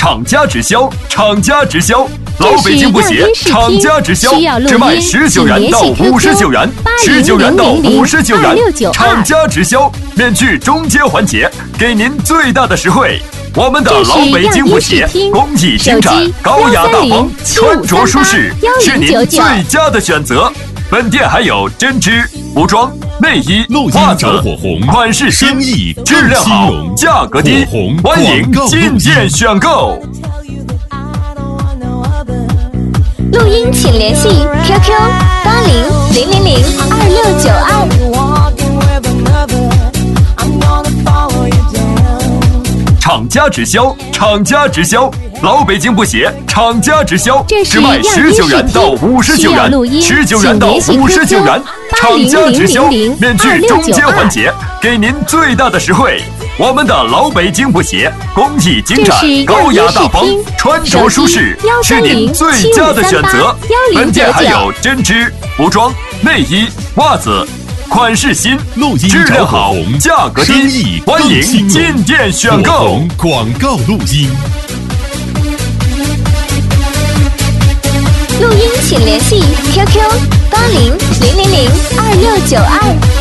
厂家直销，厂家直销。老北京布鞋，厂家直销，只卖19元到59元，19元到59元，厂家直销，免去中间环节，给您最大的实惠。我们的老北京布鞋，工艺精湛，高雅大方，穿着舒适，是您最佳的选择。本店还有针织、服装、内衣、袜子，款式新，质量好，价格低，欢迎进店选购。 录音请联系 QQ80002692。 厂家直销，厂家直销，老北京布鞋，厂家直销，只卖19元到59元，19元到59元，厂家直销，免去中间环节，给您最大的实惠。我们的老北京布鞋，工艺精湛，高雅大方，穿着舒适，是您最佳的选择。本店还有针织、服装、内衣、袜子，款式新，质量好，价格低，欢迎进店选购。 广告录音。 录音请联系 QQ80002692。